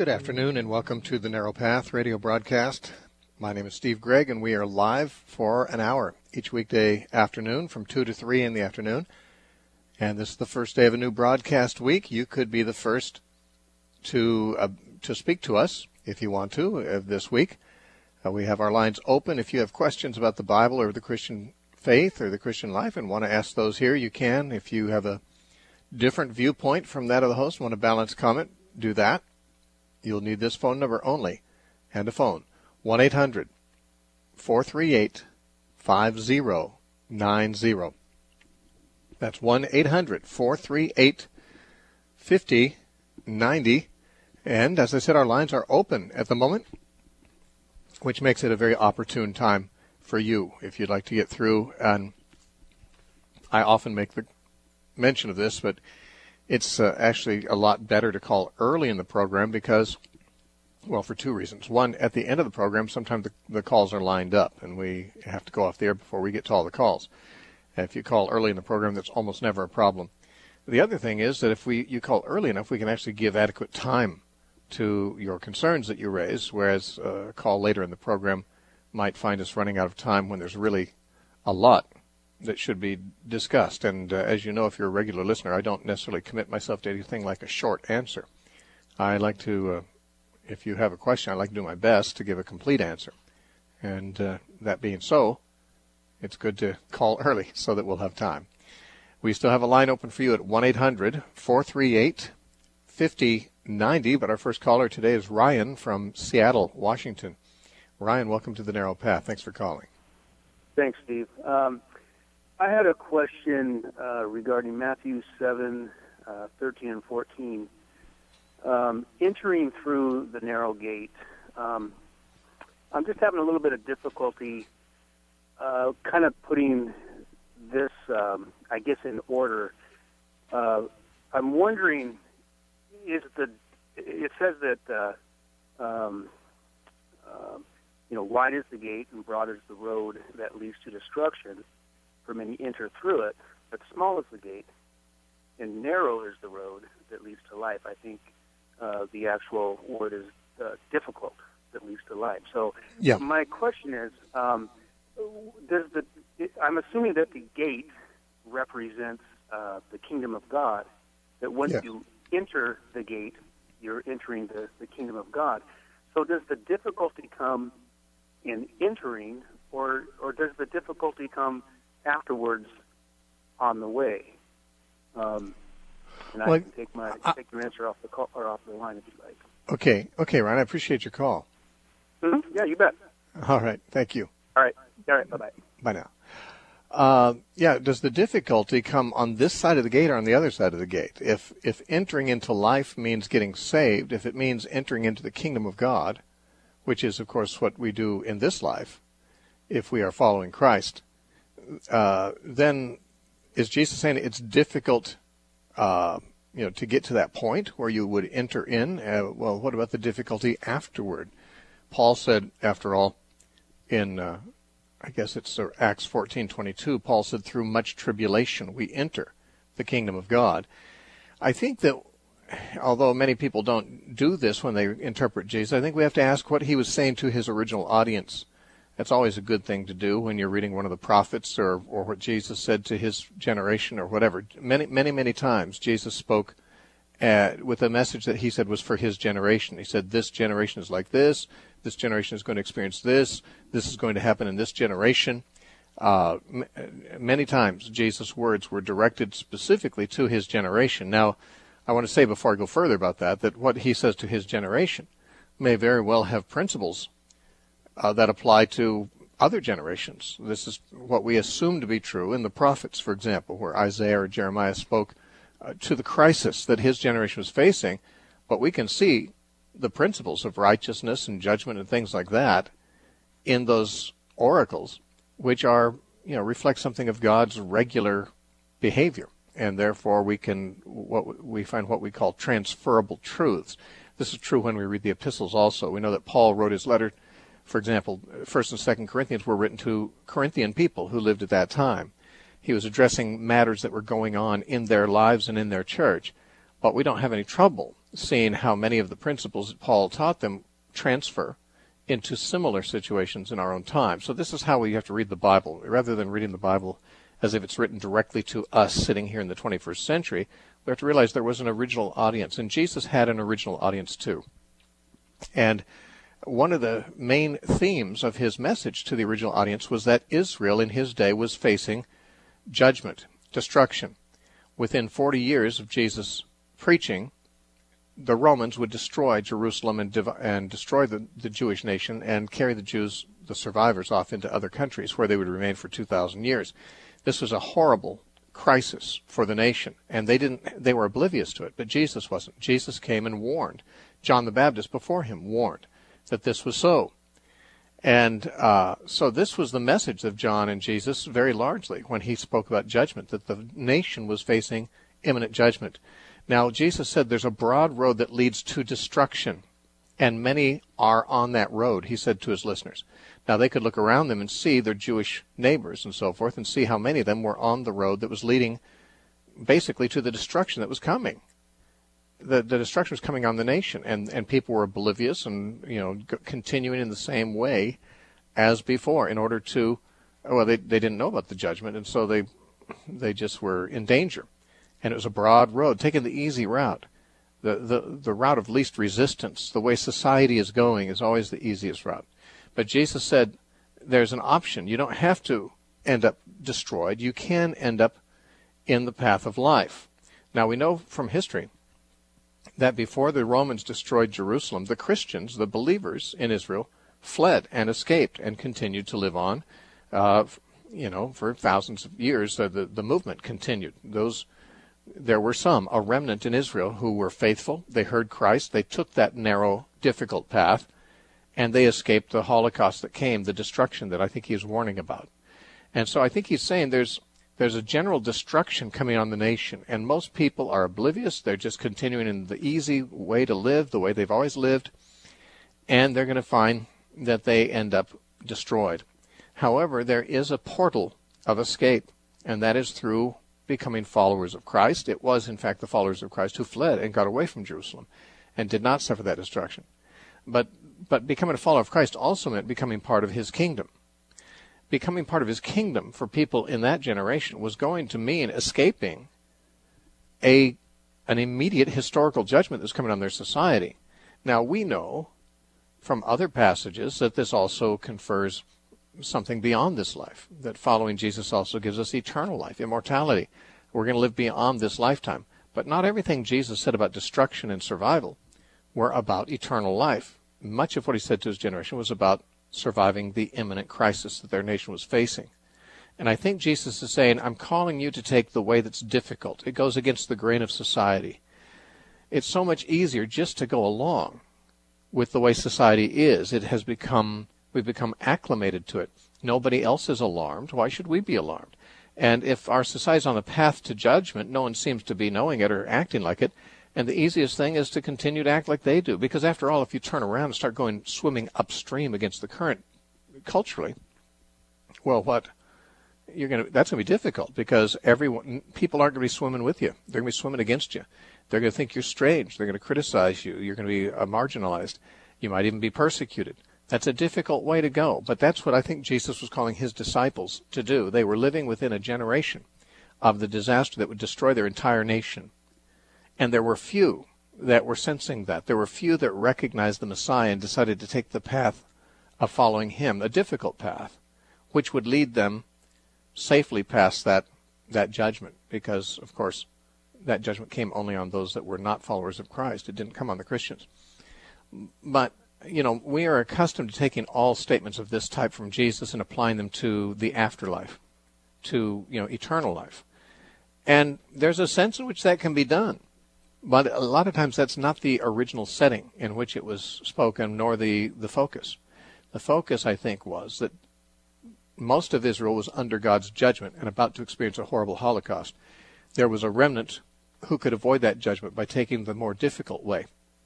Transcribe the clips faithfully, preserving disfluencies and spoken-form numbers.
Good afternoon and welcome to the Narrow Path radio broadcast. My name is Steve Gregg and we are live for an hour each weekday afternoon from two to three in the afternoon. And this is the first day of a new broadcast week. You could be the first to uh, to speak to us if you want to uh, this week. Uh, we have our lines open. If you have questions about the Bible or the Christian faith or the Christian life and want to ask those here, you can. If you have a different viewpoint from that of the host, want a balanced comment, do that. You'll need this phone number only and a phone, one eight hundred, four three eight, five zero nine zero. That's one eight hundred, four three eight, five zero nine zero. And as I said, our lines are open at the moment, which makes it a very opportune time for you if you'd like to get through. And I often make the mention of this, but it's uh, actually a lot better to call early in the program because, well, for two reasons. One, at the end of the program, sometimes the, the calls are lined up, and we have to go off the air before we get to all the calls. And if you call early in the program, that's almost never a problem. The other thing is that if we you call early enough, we can actually give adequate time to your concerns that you raise, whereas a call later in the program might find us running out of time when there's really a lot that should be discussed. And uh, as you know, if you're a regular listener, I don't necessarily commit myself to anything like a short answer. I like to, uh, if you have a question, I like to do my best to give a complete answer. And uh, that being so, it's good to call early so that we'll have time. We still have a line open for you at one eight hundred, four three eight, five zero nine zero, but our first caller today is Ryan from Seattle, Washington. Ryan, welcome to the Narrow Path. Thanks for calling. Thanks, Steve. Um, I had a question uh, regarding Matthew seven, uh, thirteen and fourteen. Um, entering through the narrow gate, um, I'm just having a little bit of difficulty uh, kind of putting this, um, I guess, in order. Uh, I'm wondering, is the it says that uh, um, uh, you know, wide is the gate and broad is the road that leads to destruction, for many enter through it, but small is the gate, and narrow is the road that leads to life. I think uh, the actual word is uh, difficult that leads to life. So yeah. My question is, um, does the it, I'm assuming that the gate represents uh, the kingdom of God, that once yeah. you enter the gate, you're entering the, the kingdom of God. So does the difficulty come in entering, or or does the difficulty come afterwards on the way? Um, and well, I can take my I, take your answer off the call or off the line if you like. Okay, okay, Ryan, I appreciate your call. Mm-hmm. Yeah, you bet. All right, thank you. All right, all right, bye bye. Bye now. Uh, yeah, does the difficulty come on this side of the gate or on the other side of the gate? If if entering into life means getting saved, if it means entering into the kingdom of God, which is, of course, what we do in this life, if we are following Christ, uh, then is Jesus saying it's difficult, uh, you know, to get to that point where you would enter in? Uh, well, what about the difficulty afterward? Paul said, after all, in uh, I guess it's Acts fourteen twenty-two, Paul said, through much tribulation we enter the kingdom of God. I think that, although many people don't do this when they interpret Jesus, I think we have to ask what he was saying to his original audience. That's always a good thing to do when you're reading one of the prophets or, or what Jesus said to his generation or whatever. Many, many, many times Jesus spoke uh, with a message that he said was for his generation. He said, this generation is like this. This generation is going to experience this. This is going to happen in this generation. Uh, m- many times Jesus' words were directed specifically to his generation. Now, I want to say before I go further about that, that what he says to his generation may very well have principles uh, that apply to other generations. This is what we assume to be true in the prophets, for example, where Isaiah or Jeremiah spoke uh, to the crisis that his generation was facing, but we can see the principles of righteousness and judgment and things like that in those oracles, which are, you know, reflect something of God's regular behavior. And therefore we can, what we find what we call transferable truths. This is true when we read the epistles also. We know that Paul wrote his letter, for example, First and Second Corinthians were written to Corinthian people who lived at that time. He was addressing matters that were going on in their lives and in their church. But we don't have any trouble seeing how many of the principles that Paul taught them transfer into similar situations in our own time. So this is how we have to read the Bible. Rather than reading the Bible as if it's written directly to us sitting here in the twenty-first century, we have to realize there was an original audience, and Jesus had an original audience too. And one of the main themes of his message to the original audience was that Israel in his day was facing judgment, destruction. Within forty years of Jesus' preaching, the Romans would destroy Jerusalem and, div- and destroy the, the Jewish nation and carry the Jews, the survivors, off into other countries where they would remain for two thousand years. This was a horrible crisis for the nation, and they didn't. They were oblivious to it, but Jesus wasn't. Jesus came and warned. John the Baptist before him warned that this was so. And uh, so this was the message of John and Jesus very largely when he spoke about judgment, that the nation was facing imminent judgment. Now, Jesus said there's a broad road that leads to destruction, and many are on that road, he said to his listeners. Now, they could look around them and see their Jewish neighbors and so forth and see how many of them were on the road that was leading basically to the destruction that was coming. The, the destruction was coming on the nation, and, and people were oblivious and, you know, g- continuing in the same way as before in order to, well, they, they didn't know about the judgment, and so they they just were in danger. And it was a broad road, taking the easy route. The, the, the route of least resistance, the way society is going, is always the easiest route. But Jesus said there's an option. You don't have to end up destroyed. You can end up in the path of life. Now, we know from history that before the Romans destroyed Jerusalem, the Christians, the believers in Israel, fled and escaped and continued to live on. Uh, you know, for thousands of years, uh, the, the movement continued. Those There were some, a remnant in Israel, who were faithful. They heard Christ. They took that narrow, difficult path, and they escaped the Holocaust that came, the destruction that I think he is warning about. And so I think he's saying there's there's a general destruction coming on the nation, and most people are oblivious. They're just continuing in the easy way to live, the way they've always lived, and they're going to find that they end up destroyed. However, there is a portal of escape, and that is through becoming followers of Christ. It was, in fact, the followers of Christ who fled and got away from Jerusalem and did not suffer that destruction. But but becoming a follower of Christ also meant becoming part of his kingdom. Becoming part of his kingdom for people in that generation was going to mean escaping a an immediate historical judgment that's coming on their society. Now, we know from other passages that this also confers something beyond this life, that following Jesus also gives us eternal life, immortality. We're going to live beyond this lifetime. But not everything Jesus said about destruction and survival were about eternal life. Much of what he said to his generation was about surviving the imminent crisis that their nation was facing. And I think Jesus is saying, I'm calling you to take the way that's difficult. It goes against the grain of society. It's so much easier just to go along with the way society is. It has become, we've become acclimated to it. Nobody else is alarmed. Why should we be alarmed? And if our society is on the path to judgment, no one seems to be knowing it or acting like it. And the easiest thing is to continue to act like they do. Because after all, if you turn around and start going swimming upstream against the current culturally, well, what you're going to, that's going to be difficult, because everyone, people aren't going to be swimming with you. They're going to be swimming against you. They're going to think you're strange. They're going to criticize you. You're going to be uh, marginalized. You might even be persecuted. That's a difficult way to go. But that's what I think Jesus was calling his disciples to do. They were living within a generation of the disaster that would destroy their entire nation. And there were few that were sensing that. There were few that recognized the Messiah and decided to take the path of following him, a difficult path, which would lead them safely past that, that judgment, because, of course, that judgment came only on those that were not followers of Christ. It didn't come on the Christians. But, you know, we are accustomed to taking all statements of this type from Jesus and applying them to the afterlife, to, you know, eternal life. And there's a sense in which that can be done. But a lot of times that's not the original setting in which it was spoken, nor the, the focus. The focus, I think, was that most of Israel was under God's judgment and about to experience a horrible Holocaust. There was a remnant who could avoid that judgment by taking the more difficult way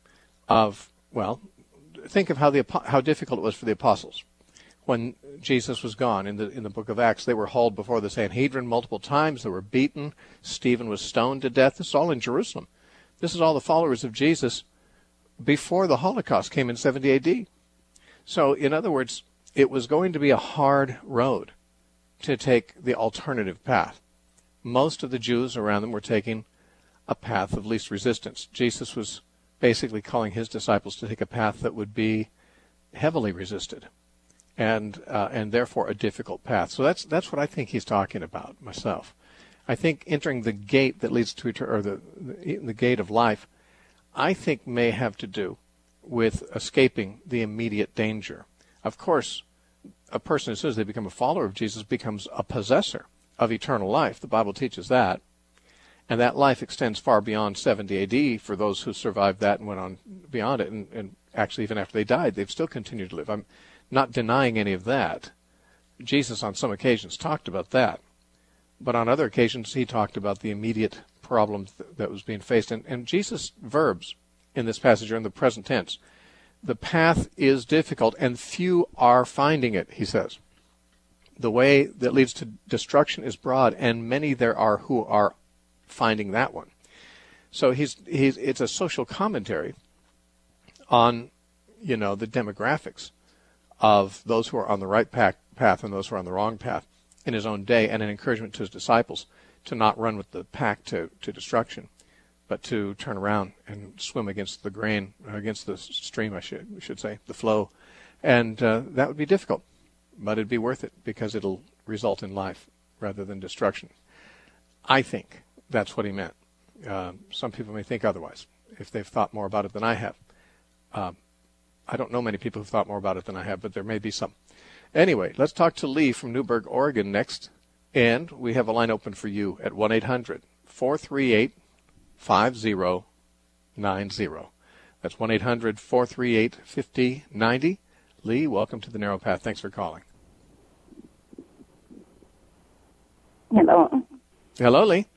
of, well, think of how the how difficult it was for the apostles. When Jesus was gone in the in the book of Acts, they were hauled before the Sanhedrin multiple times. They were beaten. Stephen was stoned to death. This is all in Jerusalem. This is all the followers of Jesus before the Holocaust came in seventy A D. So, in other words, it was going to be a hard road to take the alternative path. Most of the Jews around them were taking a path of least resistance. Jesus was basically calling his disciples to take a path that would be heavily resisted and uh, and therefore a difficult path. So that's that's what I think he's talking about myself. I think entering the gate that leads to eternity, or the, the the gate of life, I think may have to do with escaping the immediate danger. Of course, a person, as soon as they become a follower of Jesus, becomes a possessor of eternal life. The Bible teaches that. And that life extends far beyond seventy A D for those who survived that and went on beyond it. And, and actually, even after they died, they've still continued to live. I'm not denying any of that. Jesus, on some occasions, talked about that. But on other occasions, he talked about the immediate problem th- that was being faced. And, and Jesus' verbs in this passage are in the present tense. The path is difficult, and few are finding it, he says. The way that leads to destruction is broad, and many there are who are finding that one. So he's he's it's a social commentary on, you know, the demographics of those who are on the right path, path and those who are on the wrong path in his own day, and an encouragement to his disciples to not run with the pack to, to destruction, but to turn around and swim against the grain, against the stream, I should we should say, the flow. And uh, that would be difficult, but it'd be worth it because it'll result in life rather than destruction. I think that's what he meant. Uh, some people may think otherwise, if they've thought more about it than I have. Um, I don't know many people who've thought more about it than I have, but there may be some. Anyway, let's talk to Lee from Newberg, Oregon next. And we have a line open for you at one eight hundred four three eight five zero nine zero. That's one eight hundred four three eight five zero nine zero. Lee, welcome to the Narrow Path. Thanks for calling. Hello. Hello, Lee.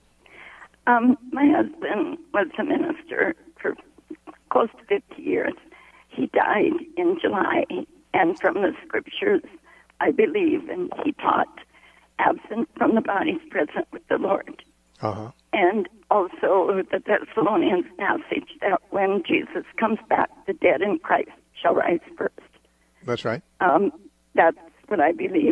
Um, my husband was a minister for close to fifty years. He died in July, and from the scriptures, I believe, and he taught, absent from the body is present with the Lord. Uh-huh. And also the Thessalonians passage that when Jesus comes back, the dead in Christ shall rise first. That's right. Um, that's what I believe.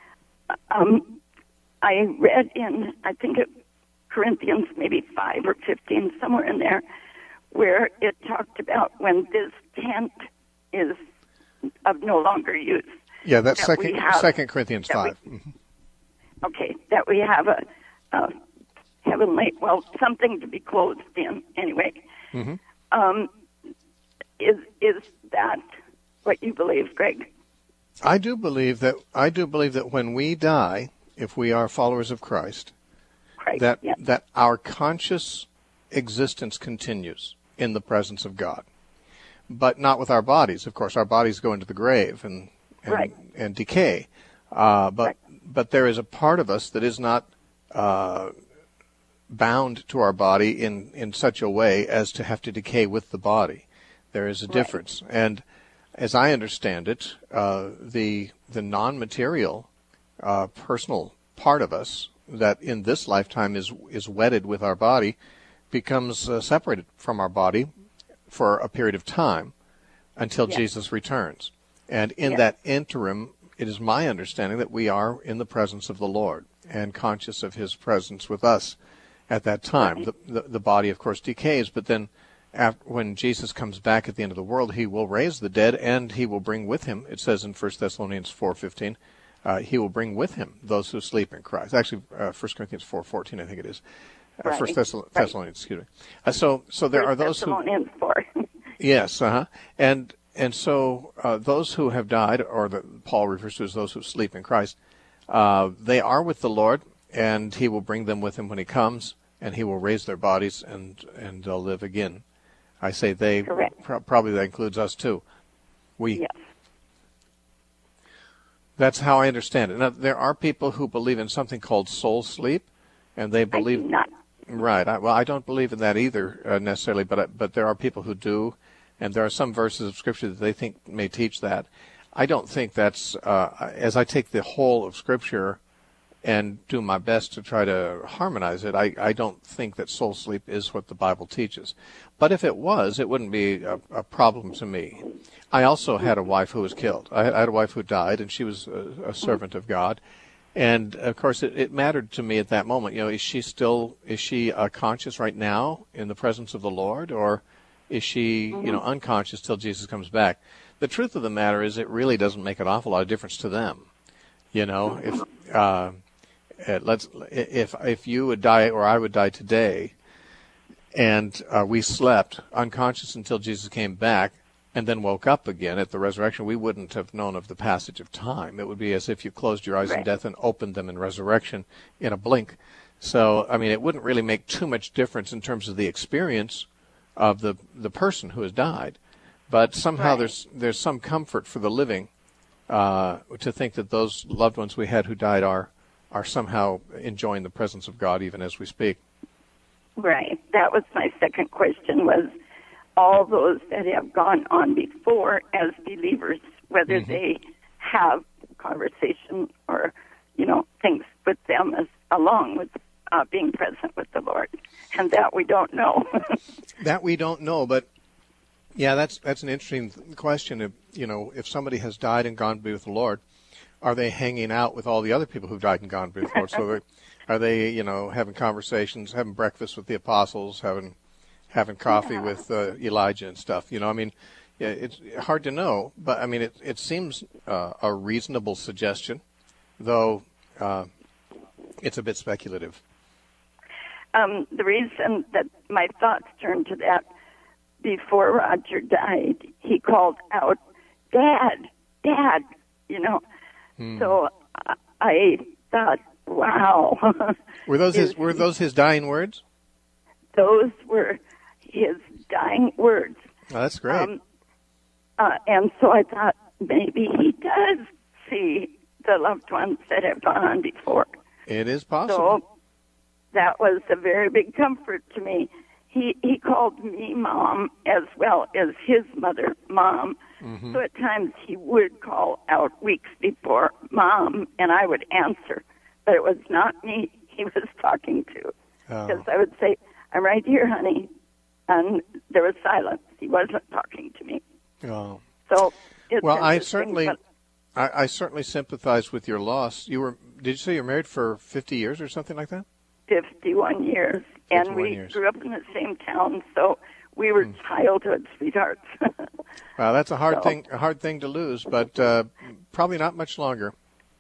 Um, I read in, I think it Corinthians maybe five or fifteen, somewhere in there, where it talked about when this tent is of no longer use. Yeah, that's that second, have, second Corinthians five. We, mm-hmm. Okay, that we have a, a heavenly, well, something to be clothed in, anyway. Mm-hmm. Um, is is that what you believe, Greg? I do believe that I do believe that when we die, if we are followers of Christ, Christ that yeah. that our conscious existence continues in the presence of God, but not with our bodies. Of course, our bodies go into the grave and and, right. and decay, uh, but right. but there is a part of us that is not uh, bound to our body in in such a way as to have to decay with the body. There is a right. difference, and as I understand it, uh, the the non-material uh, personal part of us that in this lifetime is is wedded with our body becomes uh, separated from our body for a period of time until yes. Jesus returns. And in yes. that interim, it is my understanding that we are in the presence of the Lord and conscious of his presence with us at that time. Right. The, the, the body, of course, decays, but then after, when Jesus comes back at the end of the world, he will raise the dead and he will bring with him, it says in First Thessalonians four fifteen, uh, he will bring with him those who sleep in Christ. Actually, uh, First Corinthians four fourteen, I think it is. Uh, right. First Thessal- right. Thessalonians, excuse me. Uh, so, so there First are those Thessalonians who. four. Yes, uh-huh. And and so uh, those who have died, or that Paul refers to as those who sleep in Christ, uh, they are with the Lord, and he will bring them with him when he comes, and he will raise their bodies, and and they'll live again. I say they. Correct. Pro- probably that includes us too. We. Yes. That's how I understand it. Now, there are people who believe in something called soul sleep, and they believe. I do not. Right. I, well, I don't believe in that either uh, necessarily, but but there are people who do, and there are some verses of Scripture that they think may teach that. I don't think that's, uh, as I take the whole of Scripture, and do my best to try to harmonize it. I, I don't think that soul sleep is what the Bible teaches. But if it was, it wouldn't be a, a problem to me. I also had a wife who was killed. I had, I had a wife who died, and she was a, a servant of God. And, of course, it, it mattered to me at that moment. You know, is she still, is she uh, conscious right now in the presence of the Lord, or is she, mm-hmm. you know, unconscious till Jesus comes back? The truth of the matter is it really doesn't make an awful lot of difference to them. You know, if uh, let's if if you would die or I would die today, and uh, we slept unconscious until Jesus came back and then woke up again at the resurrection, we wouldn't have known of the passage of time. It would be as if you closed your eyes right. in death and opened them in resurrection in a blink. So, I mean, it wouldn't really make too much difference in terms of the experience of the the person who has died. But somehow right. there's there's some comfort for the living uh, to think that those loved ones we had who died are are somehow enjoying the presence of God even as we speak. Right. That was my second question, was all those that have gone on before as believers, whether mm-hmm. they have conversation or, you know, things with them as along with uh, being present with the Lord. And that we don't know. That we don't know, but yeah, that's that's an interesting question. If, you know, if somebody has died and gone to be with the Lord, are they hanging out with all the other people who've died and gone to be with the Lord? So are they, you know, having conversations, having breakfast with the apostles, having having coffee yeah. with uh, Elijah and stuff? You know, I mean, yeah, it's hard to know, but I mean, it it seems uh, a reasonable suggestion, though uh, it's a bit speculative. Um, the reason that my thoughts turned to that, before Roger died, he called out, "Dad, Dad," you know. Hmm. So I, I thought, wow. Were those his, were those his dying words? Those were his dying words. Oh, that's great. Um, uh, and so I thought maybe he does see the loved ones that have gone on before. It is possible. So that was a very big comfort to me. He he called me Mom as well as his mother Mom. Mm-hmm. So at times he would call out weeks before Mom, and I would answer. But it was not me he was talking to. Because oh. I would say, "I'm right here, honey." And there was silence. He wasn't talking to me. Oh. So it's well, I certainly, I, I certainly sympathize with your loss. You were, did you say you're married for fifty years or something like that? fifty-one years. And we years. grew up in the same town, so we were mm. childhood sweethearts. Well, that's a hard so, thing, a hard thing to lose, but uh, probably not much longer.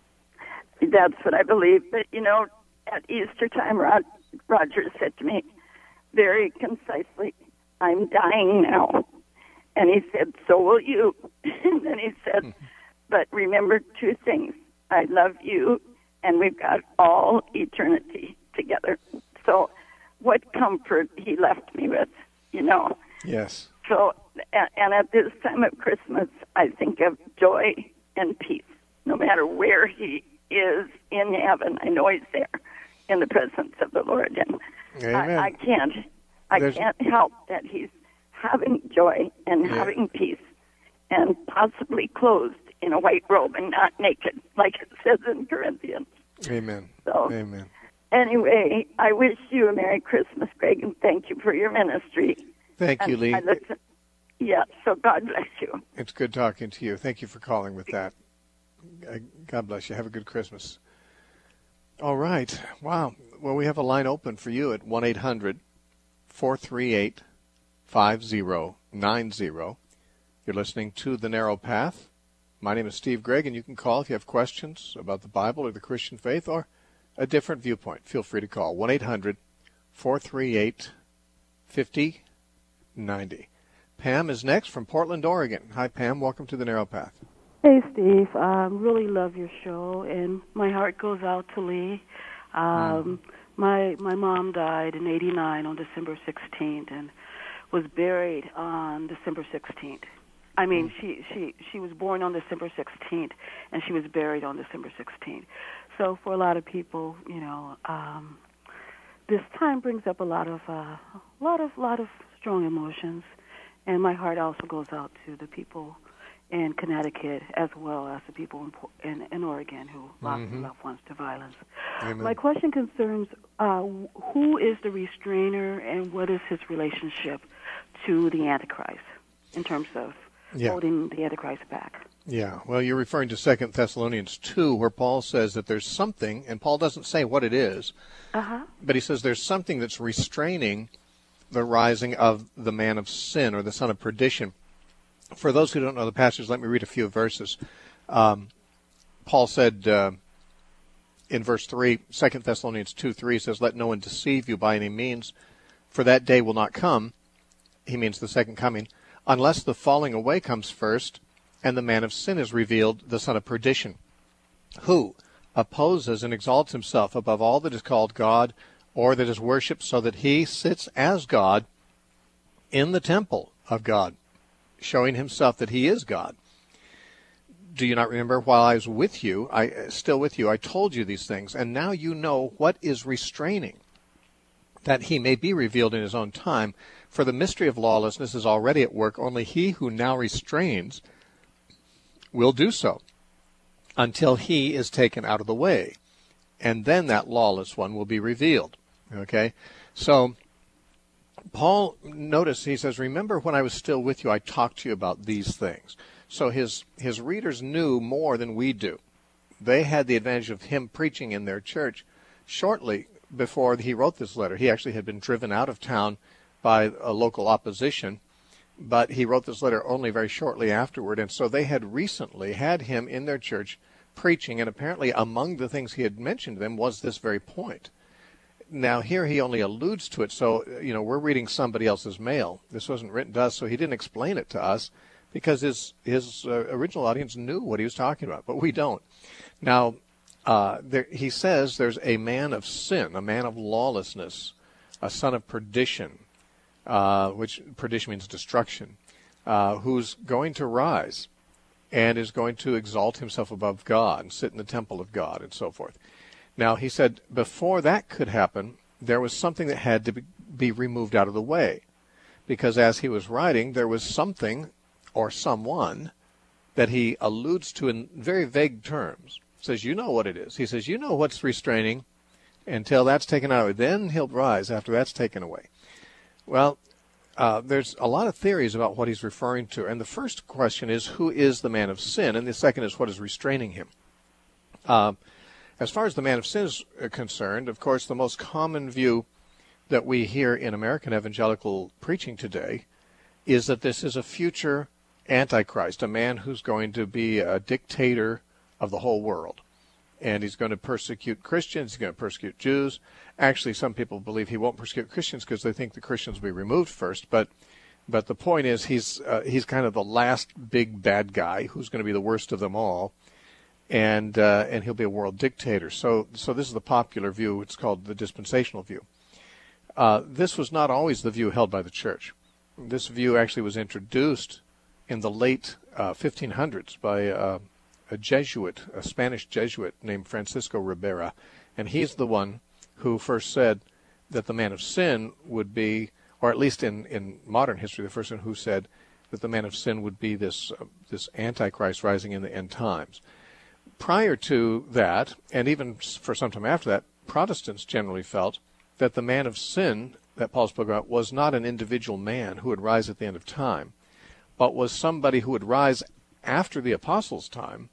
That's what I believe. But, you know, at Easter time, Rod, Roger said to me very concisely, "I'm dying now." And he said, "So will you." And then he said, mm-hmm. "But remember two things. I love you, and we've got all eternity together." So what comfort he left me with, you know. Yes. So, and at this time of Christmas, I think of joy and peace. No matter where he is in heaven, I know he's there in the presence of the Lord. And Amen. I, I can't, I There's... can't help that he's having joy and yeah. having peace, and possibly clothed in a white robe and not naked, like it says in Corinthians. Amen. So, Amen. Anyway, I wish you a Merry Christmas, Greg, and thank you for your ministry. Thank and you, Lee. I listen, yeah, so God bless you. It's good talking to you. Thank you for calling with that. God bless you. Have a good Christmas. All right. Wow. Well, we have a line open for you at one eight hundred four three eight five zero nine zero. You're listening to The Narrow Path. My name is Steve Gregg, and you can call if you have questions about the Bible or the Christian faith or a different viewpoint. Feel free to call one eight hundred four three eight five zero nine zero. Pam is next from Portland, Oregon. Hi, Pam. Welcome to The Narrow Path. Hey, Steve. I um, really love your show, and my heart goes out to Lee. Um, mm. My my mom died in eighty-nine on December sixteenth and was buried on December sixteenth. I mean, mm. she, she, she was born on December sixteenth, and she was buried on December sixteenth. So for a lot of people, you know, um, this time brings up a lot of uh, a lot of lot of strong emotions, and my heart also goes out to the people in Connecticut, as well as the people in, in, in Oregon who lost Mm-hmm. their loved ones to violence. Amen. My question concerns uh, who is the restrainer and what is his relationship to the Antichrist in terms of Yeah. holding the Antichrist back. Yeah, well, you're referring to Second Thessalonians two, where Paul says that there's something, and Paul doesn't say what it is, Uh-huh. but he says there's something that's restraining the rising of the man of sin or the son of perdition. For those who don't know the passage, let me read a few verses. Um, Paul said uh, in verse three, Second Thessalonians two three says, "Let no one deceive you by any means, for that day will not come," he means the second coming, "unless the falling away comes first, and the man of sin is revealed, the son of perdition, who opposes and exalts himself above all that is called God or that is worshipped, so that he sits as God in the temple of God, showing himself that he is God. Do you not remember while I was with you, I still with you, I told you these things, and now you know what is restraining, that he may be revealed in his own time. For the mystery of lawlessness is already at work, only he who now restrains will do so until he is taken out of the way, and then that lawless one will be revealed." Okay? So Paul, notice, he says, remember when I was still with you, I talked to you about these things. So his, his readers knew more than we do. They had the advantage of him preaching in their church shortly before he wrote this letter. He actually had been driven out of town by a local opposition, but he wrote this letter only very shortly afterward, and so they had recently had him in their church preaching, and apparently among the things he had mentioned to them was this very point. Now, here he only alludes to it, so, you know, we're reading somebody else's mail. This wasn't written to us, so he didn't explain it to us, because his his uh, original audience knew what he was talking about, but we don't. Now, uh, there, he says there's a man of sin, a man of lawlessness, a son of perdition, uh, which perdition means destruction, uh, who's going to rise and is going to exalt himself above God and sit in the temple of God and so forth. Now, he said before that could happen, there was something that had to be removed out of the way, because as he was writing, there was something or someone that he alludes to in very vague terms. He says, you know what it is. He says, you know what's restraining until that's taken out of it. Then he'll rise after that's taken away. Well, uh, there's a lot of theories about what he's referring to. And the first question is, who is the man of sin? And the second is, what is restraining him? Uh, as far as the man of sin is concerned, of course, the most common view that we hear in American evangelical preaching today is that this is a future Antichrist, a man who's going to be a dictator of the whole world. And he's going to persecute Christians, he's going to persecute Jews. Actually, some people believe he won't persecute Christians because they think the Christians will be removed first. But but the point is, he's uh, he's kind of the last big bad guy who's going to be the worst of them all. And uh, and he'll be a world dictator. So so this is the popular view. It's called the dispensational view. Uh, this was not always the view held by the church. This view actually was introduced in the late uh, fifteen hundreds by uh, a Jesuit, a Spanish Jesuit named Francisco Ribera, and he's the one who first said that the man of sin would be, or at least in, in modern history, the first one who said that the man of sin would be this uh, this Antichrist rising in the end times. Prior to that, and even for some time after that, Protestants generally felt that the man of sin that Paul spoke about was not an individual man who would rise at the end of time, but was somebody who would rise after the apostles' time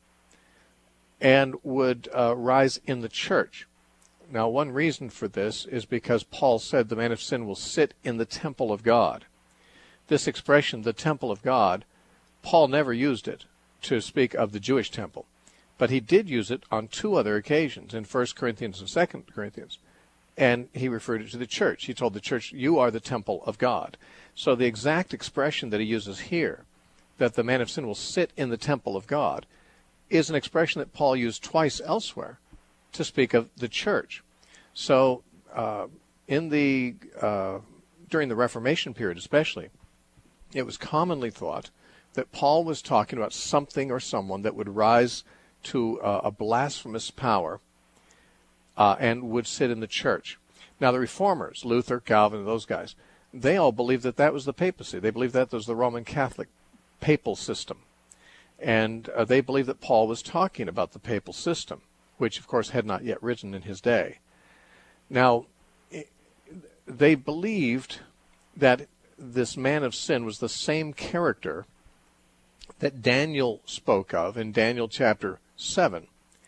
and would uh, rise in the church. Now, one reason for this is because Paul said the man of sin will sit in the temple of God. This expression, the temple of God, Paul never used it to speak of the Jewish temple, but he did use it on two other occasions, in First Corinthians and Second Corinthians. And he referred it to the church. He told the church, you are the temple of God. So the exact expression that he uses here, that the man of sin will sit in the temple of God, is an expression that Paul used twice elsewhere to speak of the church. So uh, in the uh, during the Reformation period especially, it was commonly thought that Paul was talking about something or someone that would rise to uh, a blasphemous power Uh, and would sit in the church. Now, the Reformers, Luther, Calvin, those guys, they all believed that that was the papacy. They believed that was the Roman Catholic papal system. And uh, they believed that Paul was talking about the papal system, which, of course, had not yet risen in his day. Now, they believed that this man of sin was the same character that Daniel spoke of in Daniel chapter seven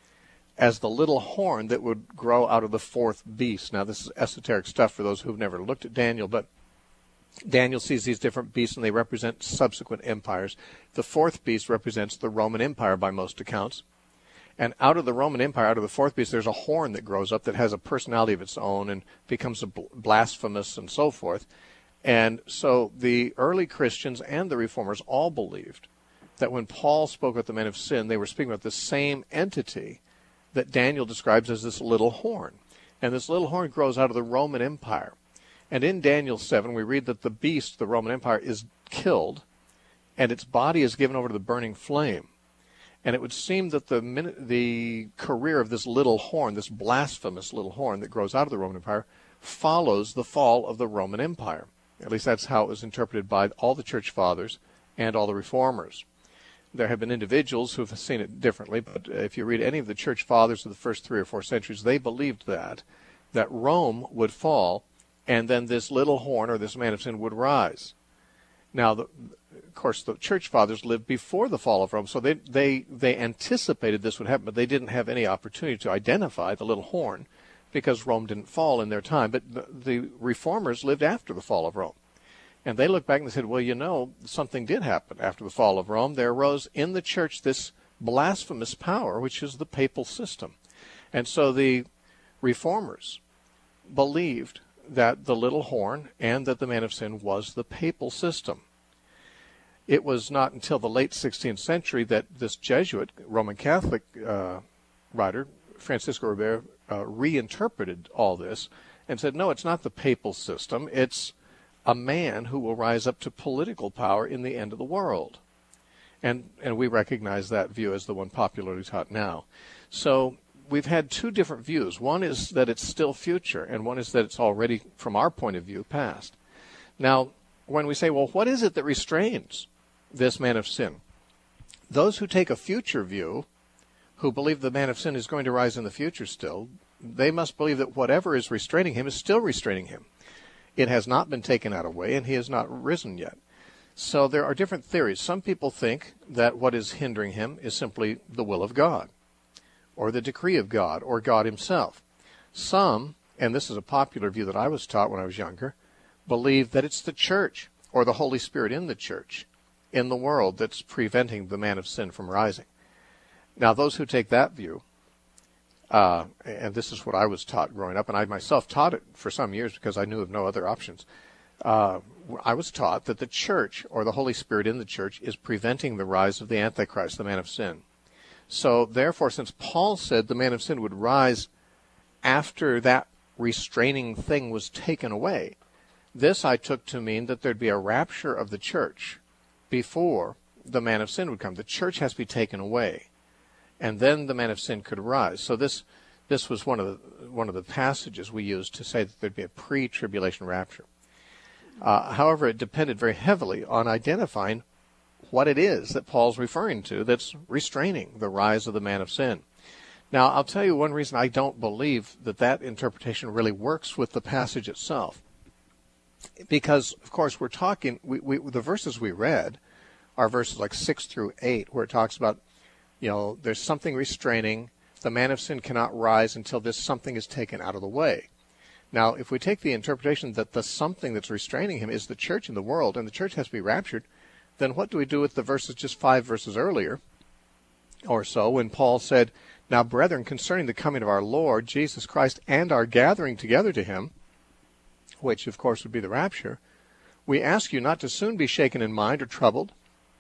as the little horn that would grow out of the fourth beast. Now, this is esoteric stuff for those who've never looked at Daniel, but Daniel sees these different beasts, and they represent subsequent empires. The fourth beast represents the Roman Empire by most accounts. And out of the Roman Empire, out of the fourth beast, there's a horn that grows up that has a personality of its own and becomes a blasphemous and so forth. And so the early Christians and the Reformers all believed that when Paul spoke with the men of sin, they were speaking about the same entity that Daniel describes as this little horn. And this little horn grows out of the Roman Empire. And in Daniel seven, we read that the beast, the Roman Empire, is killed, and its body is given over to the burning flame. And it would seem that the the career of this little horn, this blasphemous little horn that grows out of the Roman Empire, follows the fall of the Roman Empire. At least that's how it was interpreted by all the church fathers and all the reformers. There have been individuals who have seen it differently, but if you read any of the church fathers of the first three or four centuries, they believed that, that Rome would fall, and then this little horn, or this man of sin, would rise. Now, the, of course, the church fathers lived before the fall of Rome, so they, they, they anticipated this would happen, but they didn't have any opportunity to identify the little horn because Rome didn't fall in their time. But the, the reformers lived after the fall of Rome. And they looked back and they said, well, you know, something did happen after the fall of Rome. There arose in the church this blasphemous power, which is the papal system. And so the reformers believed that the little horn and that the man of sin was the papal system. It was not until the late sixteenth century that this Jesuit, Roman Catholic uh, writer, Francisco Ribera, uh, reinterpreted all this and said, no, it's not the papal system. It's a man who will rise up to political power in the end of the world. And and we recognize that view as the one popularly taught now. So we've had two different views. One is that it's still future, and one is that it's already, from our point of view, past. Now, when we say, well, what is it that restrains this man of sin? Those who take a future view, who believe the man of sin is going to rise in the future still, they must believe that whatever is restraining him is still restraining him. It has not been taken out of way, and he has not risen yet. So there are different theories. Some people think that what is hindering him is simply the will of God, or the decree of God, or God himself. Some, and this is a popular view that I was taught when I was younger, believe that it's the church, or the Holy Spirit in the church, in the world, that's preventing the man of sin from rising. Now, those who take that view, Uh, and this is what I was taught growing up, and I myself taught it for some years because I knew of no other options. Uh, I was taught that the church, or the Holy Spirit in the church, is preventing the rise of the Antichrist, the man of sin. So, therefore, since Paul said the man of sin would rise after that restraining thing was taken away, this I took to mean that there'd be a rapture of the church before the man of sin would come. The church has to be taken away, and then the man of sin could rise. So this this was one of the one of the passages we used to say that there'd be a pre-tribulation rapture. Uh, however, it depended very heavily on identifying what it is that Paul's referring to that's restraining the rise of the man of sin. Now, I'll tell you one reason I don't believe that that interpretation really works with the passage itself. Because, of course, we're talking, we, we, the verses we read are verses like six through eight, where it talks about, you know, there's something restraining. The man of sin cannot rise until this something is taken out of the way. Now, if we take the interpretation that the something that's restraining him is the church in the world, and the church has to be raptured, then what do we do with the verses just five verses earlier or so, when Paul said, "Now, brethren, concerning the coming of our Lord Jesus Christ and our gathering together to him," which, of course, would be the rapture, "we ask you not to soon be shaken in mind or troubled,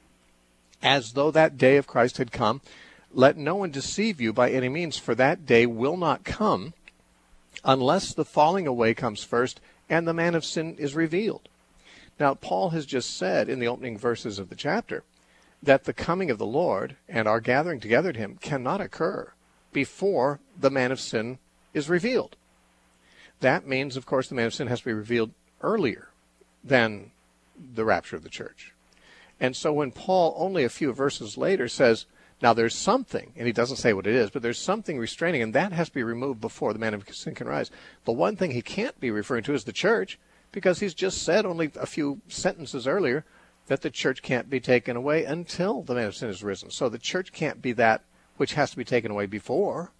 as though that day of Christ had come. Let no one deceive you by any means, for that day will not come unless the falling away comes first and the man of sin is revealed." Now, Paul has just said in the opening verses of the chapter that the coming of the Lord and our gathering together to him cannot occur before the man of sin is revealed. That means, of course, the man of sin has to be revealed earlier than the rapture of the church. And so when Paul, only a few verses later, says, now there's something, and he doesn't say what it is, but there's something restraining, and that has to be removed before the man of sin can rise. The one thing he can't be referring to is the church, because he's just said only a few sentences earlier that the church can't be taken away until the man of sin is risen. So the church can't be that which has to be taken away before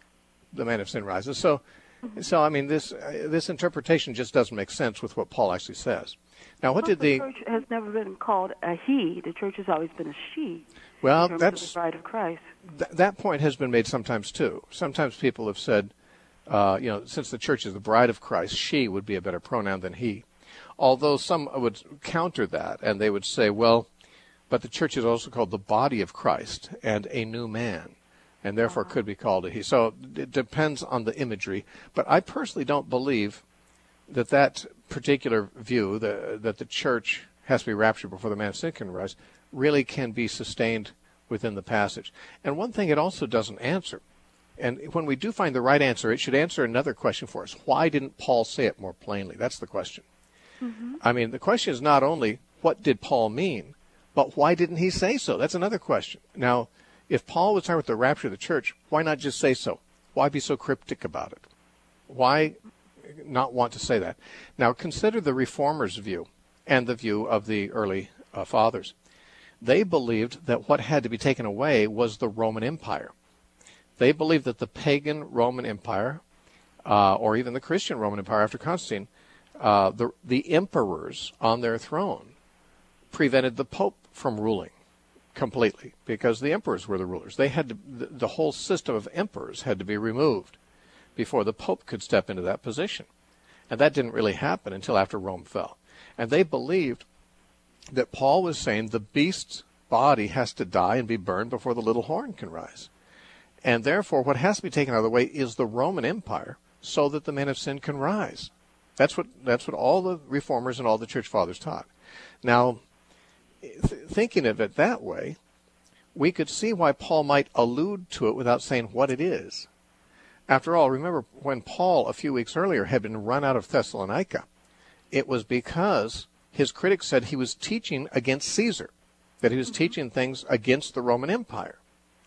the man of sin rises. So, mm-hmm. so I mean, this uh, this interpretation just doesn't make sense with what Paul actually says. Now, what well, did the... The church has never been called a he. The church has always been a she. Well, in terms that's... of the bride of Christ. Th- that point has been made sometimes, too. Sometimes people have said, uh, you know, since the church is the bride of Christ, she would be a better pronoun than he. Although some would counter that, and they would say, well, but the church is also called the body of Christ and a new man, and therefore uh-huh. could be called a he. So it depends on the imagery. But I personally don't believe that that particular view, the, that the church has to be raptured before the man of sin can rise, really can be sustained within the passage. And one thing it also doesn't answer, and when we do find the right answer, it should answer another question for us. Why didn't Paul say it more plainly? That's the question. Mm-hmm. I mean, the question is not only what did Paul mean, but why didn't he say so? That's another question. Now, if Paul was talking about the rapture of the church, why not just say so? Why be so cryptic about it? Why not want to say that? Now, consider the Reformers' view and the view of the early uh, fathers. They believed that what had to be taken away was the Roman Empire. They believed that the pagan Roman Empire, uh, or even the Christian Roman Empire after Constantine, uh, the, the emperors on their throne prevented the Pope from ruling completely, because the emperors were the rulers. They had to, the, the whole system of emperors had to be removed before the Pope could step into that position. And that didn't really happen until after Rome fell. And they believed that Paul was saying the beast's body has to die and be burned before the little horn can rise. And therefore, what has to be taken out of the way is the Roman Empire, so that the man of sin can rise. That's what that's what all the reformers and all the church fathers taught. Now, th- thinking of it that way, we could see why Paul might allude to it without saying what it is. After all, remember when Paul, a few weeks earlier, had been run out of Thessalonica, it was because his critics said he was teaching against Caesar, that he was mm-hmm. teaching things against the Roman Empire.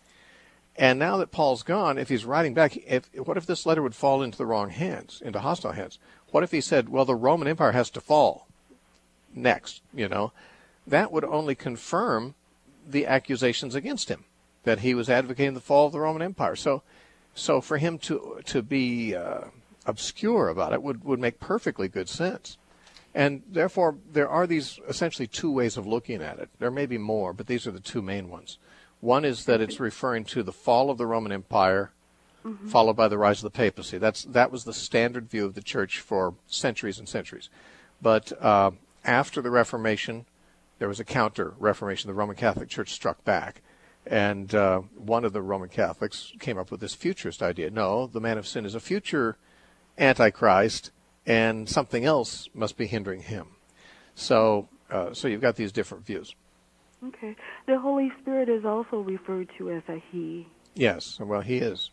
And now that Paul's gone, if he's writing back, if, what if this letter would fall into the wrong hands, into hostile hands? What if he said, well, the Roman Empire has to fall next, you know? That would only confirm the accusations against him, that he was advocating the fall of the Roman Empire. So so for him to to be uh, obscure about it would, would make perfectly good sense. And therefore, there are these essentially two ways of looking at it. There may be more, but these are the two main ones. One is that it's referring to the fall of the Roman Empire, mm-hmm. followed by the rise of the papacy. That's that was the standard view of the church for centuries and centuries. But uh, after the Reformation, there was a counter-Reformation. The Roman Catholic Church struck back. And uh, one of the Roman Catholics came up with this futurist idea. No, the man of sin is a future Antichrist, and something else must be hindering him. So, uh, so you've got these different views. Okay. The Holy Spirit is also referred to as a he. Yes, well, he is.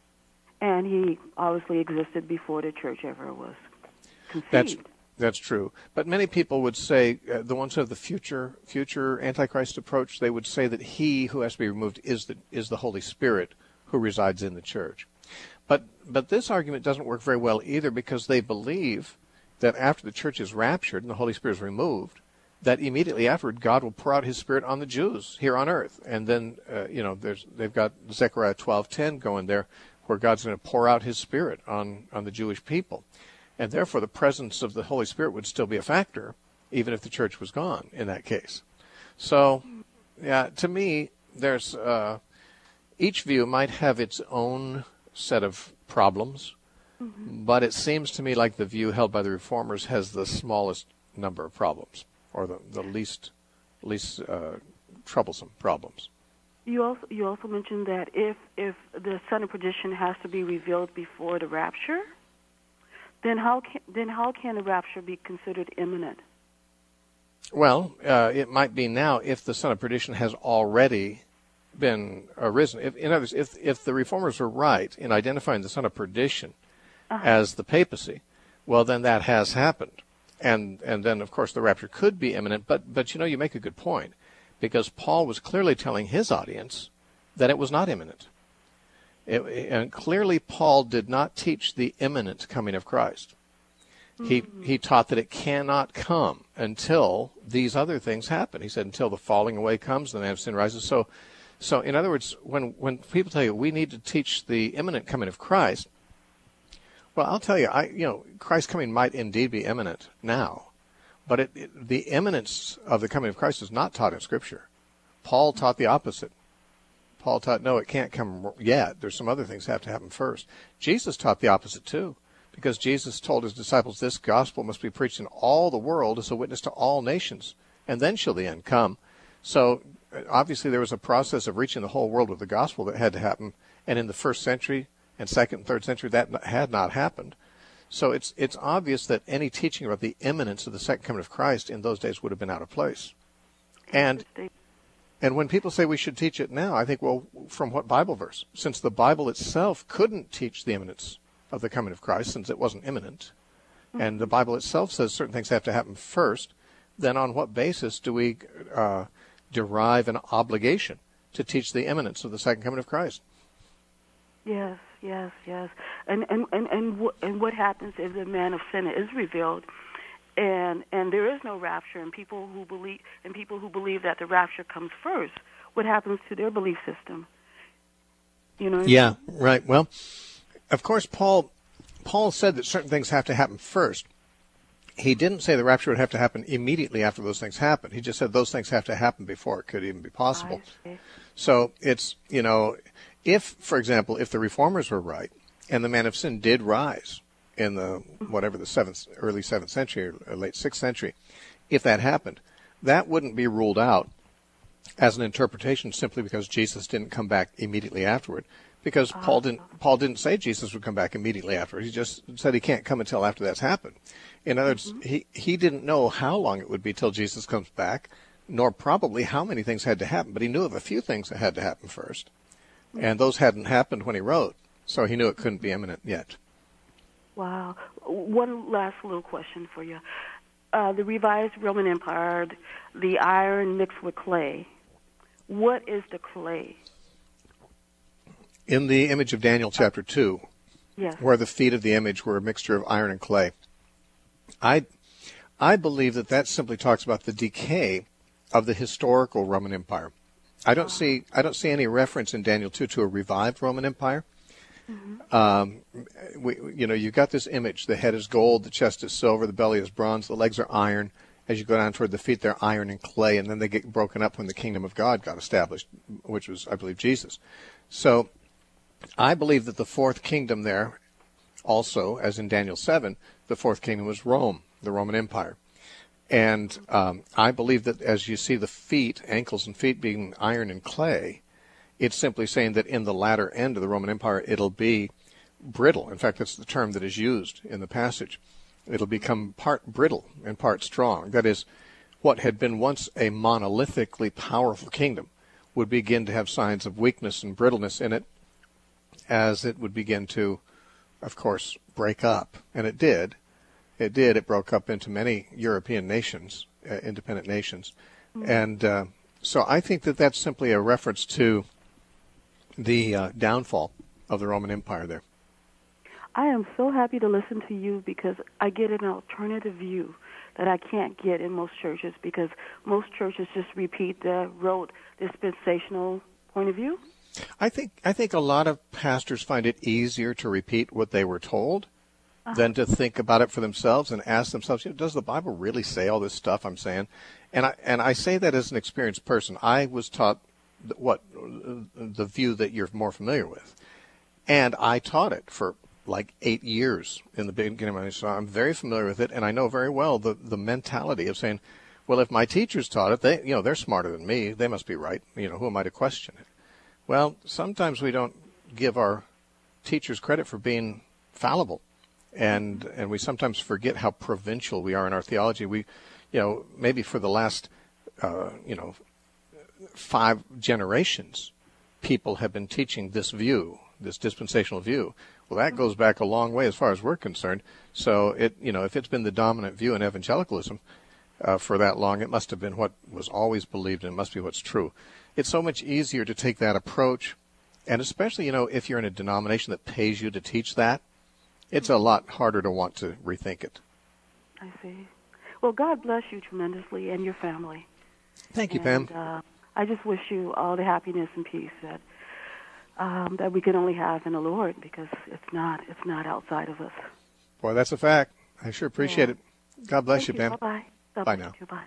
And he obviously existed before the church ever was conceived. That's that's true. But many people would say, uh, the ones who have the future future Antichrist approach, they would say that he who has to be removed is the is the Holy Spirit who resides in the church. But but this argument doesn't work very well either, because they believe that after the church is raptured and the Holy Spirit is removed, that immediately afterward God will pour out his Spirit on the Jews here on earth. And then, uh, you know, there's they've got Zechariah twelve ten going there, where God's going to pour out his Spirit on, on the Jewish people. And therefore the presence of the Holy Spirit would still be a factor, even if the church was gone in that case. So, yeah, to me, there's uh, each view might have its own set of problems, mm-hmm. but it seems to me like the view held by the Reformers has the smallest number of problems, or the, the least least uh, troublesome problems. You also you also mentioned that if if the son of perdition has to be revealed before the rapture, then how can then how can the rapture be considered imminent? Well, uh, it might be now if the son of perdition has already been arisen. If, in other words, if if the Reformers were right in identifying the son of perdition uh-huh. as the papacy, well, then that has happened, and and then of course the rapture could be imminent. But but you know, you make a good point. because Paul was clearly telling his audience that it was not imminent. It, and clearly Paul did not teach the imminent coming of Christ. He he taught that it cannot come until these other things happen. He said until the falling away comes, the man of sin rises. So, so in other words, when, when people tell you we need to teach the imminent coming of Christ, well, I'll tell you, I you know, Christ's coming might indeed be imminent now, but it, it, the imminence of the coming of Christ is not taught in Scripture. Paul taught the opposite. Paul taught, no, it can't come yet. There's some other things that have to happen first. Jesus taught the opposite too. Because Jesus told his disciples, this gospel must be preached in all the world as a witness to all nations, and then shall the end come. So obviously there was a process of reaching the whole world with the gospel that had to happen, and in the first century and second and third century that had not happened. So it's it's obvious that any teaching about the imminence of the second coming of Christ in those days would have been out of place. And and when people say we should teach it now, I think, well, from what Bible verse? Since the Bible itself couldn't teach the imminence of the coming of Christ, since it wasn't imminent, mm-hmm. and the Bible itself says certain things have to happen first, then on what basis do we uh, derive an obligation to teach the imminence of the second coming of Christ? Yes, yes, yes. And and and and, w- and what happens if the man of sin is revealed, and and there is no rapture, and people who believe and people who believe that the rapture comes first, what happens to their belief system? You know? Yeah, right. Well, of course, Paul Paul said that certain things have to happen first. He didn't say the rapture would have to happen immediately after those things happen. He just said those things have to happen before it could even be possible. So it's, you know, if, for example, if the reformers were right and the man of sin did rise in the, whatever, the seventh, early seventh century or late sixth century, if that happened, that wouldn't be ruled out as an interpretation simply because Jesus didn't come back immediately afterward. Because Paul didn't Paul didn't say Jesus would come back immediately after. He just said he can't come until after that's happened. In other words, mm-hmm. he, he didn't know how long it would be till Jesus comes back, nor probably how many things had to happen. But he knew of a few things that had to happen first. Mm-hmm. And those hadn't happened when he wrote. So he knew it couldn't be imminent yet. Wow. One last little question for you. Uh, the revised Roman Empire, the iron mixed with clay. What is the clay? In the image of Daniel chapter two, yes. where the feet of the image were a mixture of iron and clay, I, I believe that that simply talks about the decay of the historical Roman Empire. I don't see I don't see any reference in Daniel two to a revived Roman Empire. Mm-hmm. Um, we, you know, you've got this image. The head is gold, the chest is silver, the belly is bronze, the legs are iron. As you go down toward the feet, they're iron and clay, and then they get broken up when the kingdom of God got established, which was, I believe, Jesus. So I believe that the fourth kingdom there, also, as in Daniel seven, the fourth kingdom was Rome, the Roman Empire. And um, I believe that as you see the feet, ankles and feet being iron and clay, it's simply saying that in the latter end of the Roman Empire, it'll be brittle. In fact, that's the term that is used in the passage. It'll become part brittle and part strong. That is, what had been once a monolithically powerful kingdom would begin to have signs of weakness and brittleness in it, as it would begin to, of course, break up. And it did. It did. It broke up into many European nations, uh, independent nations. Mm-hmm. And uh, so I think that that's simply a reference to the uh, downfall of the Roman Empire there. I am so happy to listen to you because I get an alternative view that I can't get in most churches, because most churches just repeat the rote dispensational point of view. I think I think a lot of pastors find it easier to repeat what they were told uh-huh. than to think about it for themselves and ask themselves, you know, does the Bible really say all this stuff I'm saying? And I and I say that as an experienced person. I was taught what the view that you're more familiar with, and I taught it for like eight years in the beginning of my, so I'm very familiar with it, and I know very well the the mentality of saying, well, if my teachers taught it, they you know they're smarter than me, they must be right. You know, who am I to question it? Well, sometimes we don't give our teachers credit for being fallible, and and we sometimes forget how provincial we are in our theology. We, you know, maybe for the last, uh, you know, five generations, people have been teaching this view, this dispensational view. Well, that goes back a long way as far as we're concerned. So it, you know, if it's been the dominant view in evangelicalism, uh, for that long. It must have been what was always believed, and it must be what's true. It's so much easier to take that approach, and especially, you know, if you're in a denomination that pays you to teach that, it's a lot harder to want to rethink it. I see. Well, God bless you tremendously and your family. Thank you, and, Pam. Uh, I just wish you all the happiness and peace that um, that we can only have in the Lord, because it's not it's not outside of us. Boy, that's a fact. I sure appreciate yeah. it. God bless Thank you, you, Pam. Bye-bye. God Bye bless now. You. Bye.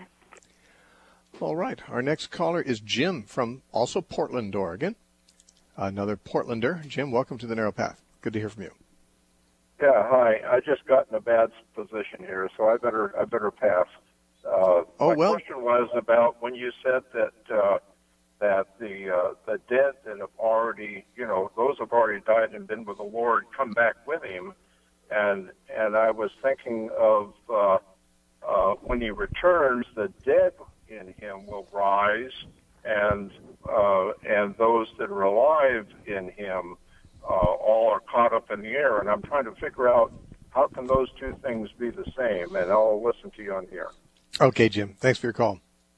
All right. Our next caller is Jim from also Portland, Oregon. Another Portlander. Jim, welcome to the Narrow Path. Good to hear from you. Yeah, hi. I just got in a bad position here, so I better I better pass. Uh, oh my well. question was about when you said that uh, that the uh, the dead that have already, you know, those have already died and been with the Lord come back with Him, and and I was thinking of uh, uh, when He returns, the dead in Him will rise, and uh, and those that are alive in Him uh, all are caught up in the air. And I'm trying to figure out how can those two things be the same. And I'll listen to you on here. Okay, Jim. Thanks for your call.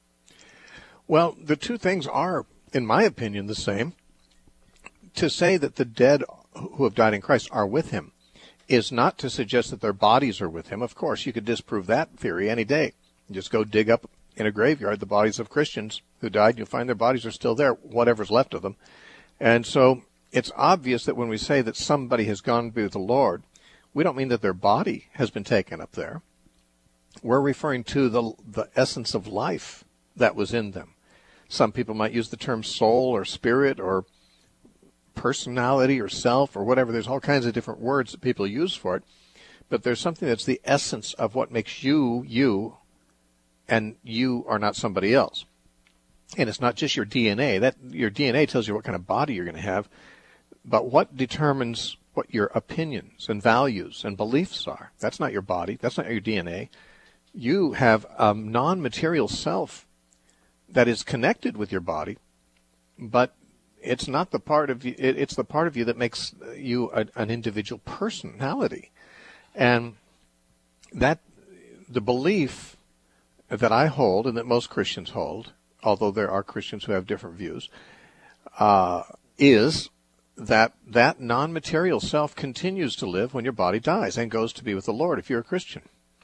Well, the two things are, in my opinion, the same. To say that the dead who have died in Christ are with Him is not to suggest that their bodies are with Him. Of course, you could disprove that theory any day. Just go dig up in a graveyard the bodies of Christians who died. You'll find their bodies are still there, whatever's left of them. And so it's obvious that when we say that somebody has gone to be with the Lord, we don't mean that their body has been taken up there. We're referring to the the essence of life that was in them. Some people might use the term soul or spirit or personality or self or whatever. There's all kinds of different words that people use for it. But there's something that's the essence of what makes you, you, and you are not somebody else. And it's not just your D N A. That your D N A tells you what kind of body you're going to have. But what determines what your opinions and values and beliefs are? That's not your body. That's not your D N A. You have a non-material self that is connected with your body, but it's not the part of you, it's the part of you that makes you a, an individual personality. And that, the belief that I hold and that most Christians hold, although there are Christians who have different views, uh, is that that non-material self continues to live when your body dies and goes to be with the Lord if you're a Christian.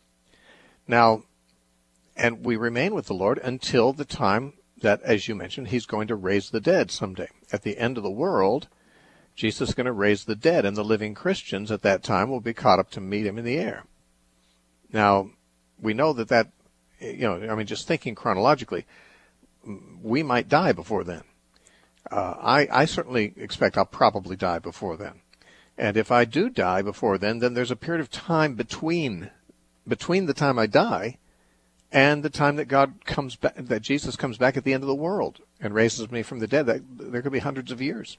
Now, and we remain with the Lord until the time that, as you mentioned, He's going to raise the dead someday. At the end of the world, Jesus is going to raise the dead, and the living Christians at that time will be caught up to meet Him in the air. Now, we know that that, you know, I mean, just thinking chronologically, we might die before then. Uh, I, I certainly expect I'll probably die before then. And if I do die before then, then there's a period of time between between the time I die and the time that God comes back, that Jesus comes back at the end of the world and raises me from the dead. That, there could be hundreds of years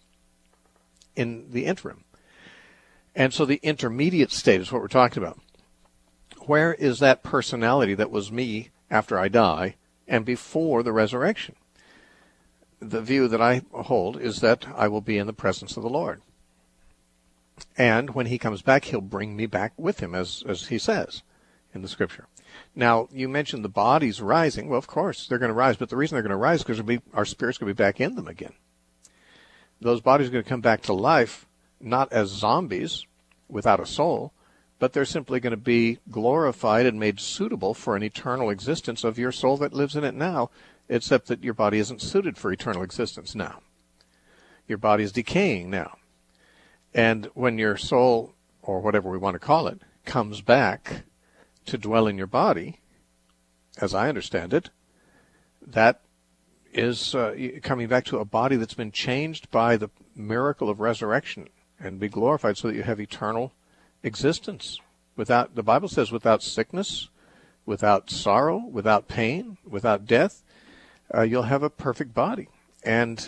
in the interim. And so the intermediate state is what we're talking about. Where is that personality that was me after I die and before the resurrection? The view that I hold is that I will be in the presence of the Lord. And when He comes back, He'll bring me back with Him, as, as He says in the Scripture. Now, you mentioned the bodies rising. Well, of course, they're going to rise, but the reason they're going to rise is because be, our spirit's going to be back in them again. Those bodies are going to come back to life, not as zombies without a soul, but they're simply going to be glorified and made suitable for an eternal existence of your soul that lives in it now, except that your body isn't suited for eternal existence now. Your body is decaying now. And when your soul, or whatever we want to call it, comes back to dwell in your body, as I understand it, that is uh, coming back to a body that's been changed by the miracle of resurrection and be glorified so that you have eternal existence. Without, the Bible says, without sickness, without sorrow, without pain, without death, uh, you'll have a perfect body. And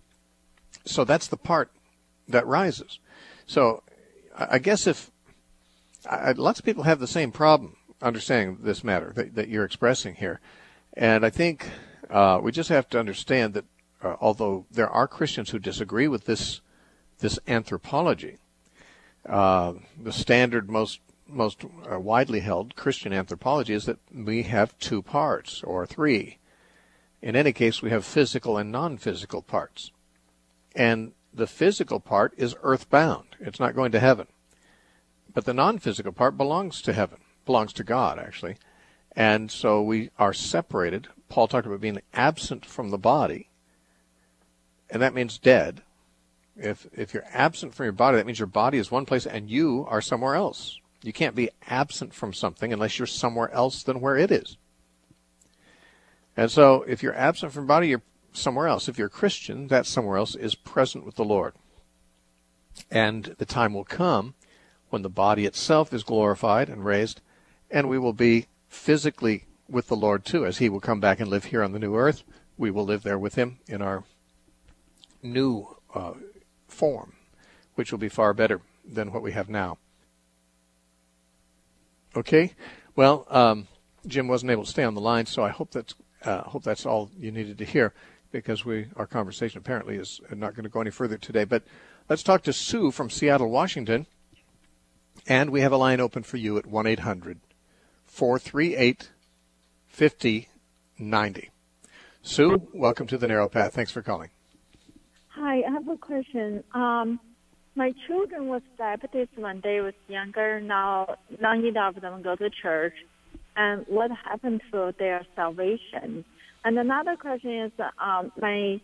so that's the part that rises. So I guess if I, lots of people have the same problem understanding this matter that, that you're expressing here. And I think uh, we just have to understand that uh, although there are Christians who disagree with this this anthropology, uh, the standard, most most uh, widely held Christian anthropology is that we have two parts, or three. In any case, we have physical and non-physical parts. And the physical part is earthbound. It's not going to heaven. But the non-physical part belongs to heaven, belongs to God, actually. And so we are separated. Paul talked about being absent from the body, and that means dead. If if you're absent from your body, that means your body is one place and you are somewhere else. You can't be absent from something unless you're somewhere else than where it is. And so if you're absent from body, you're somewhere else. If you're a Christian, that somewhere else is present with the Lord. And the time will come when the body itself is glorified and raised, and we will be physically with the Lord too. As he will come back and live here on the new earth, we will live there with him in our new uh, form, which will be far better than what we have now. Okay, well, um, Jim wasn't able to stay on the line, so I hope that's uh, hope that's all you needed to hear, because we our conversation apparently is not going to go any further today. But let's talk to Sue from Seattle, Washington, and we have a line open for you at one eight hundred four three eight five zero nine zero. Sue, welcome to the Narrow Path. Thanks for calling. Hi, I have a question. Um, my children was Baptist when they was younger. Now, neither of them go to church. And what happened to their salvation? And another question is, um, my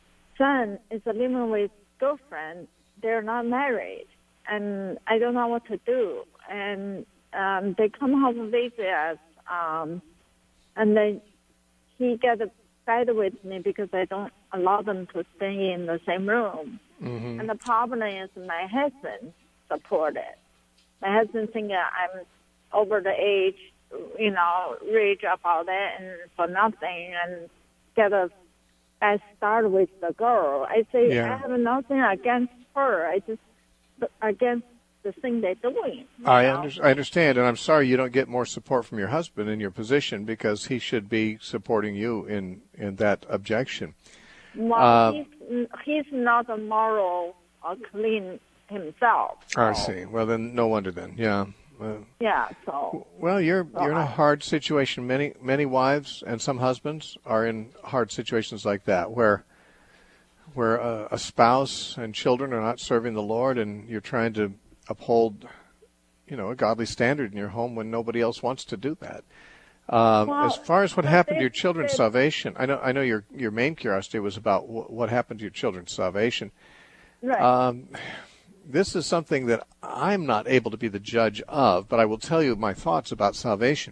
son is living with girlfriend. They're not married, and I don't know what to do. And um, they come home visit us, um, and then he get fight with me because I don't allow them to stay in the same room. Mm-hmm. And the problem is my husband support it. My husband think I'm over the age, you know, rage about it and for nothing, and get a bad start with the girl. I say, yeah. I have nothing against her. I just against the thing they're doing. I, under, I understand, and I'm sorry you don't get more support from your husband in your position, because he should be supporting you in, in that objection. Well, uh, he's, he's not a moral or clean himself. So. I see. Well, then no wonder then. Yeah. Uh, yeah. So. Well, you're so you're in a I, hard situation. Many many wives and some husbands are in hard situations like that, where where a, a spouse and children are not serving the Lord, and you're trying to uphold, you know, a godly standard in your home when nobody else wants to do that. Um, well, as far as what happened to your children's they, salvation, I know I know your your main curiosity was about w- what happened to your children's salvation. Right. Um, this is something that I'm not able to be the judge of, but I will tell you my thoughts about salvation.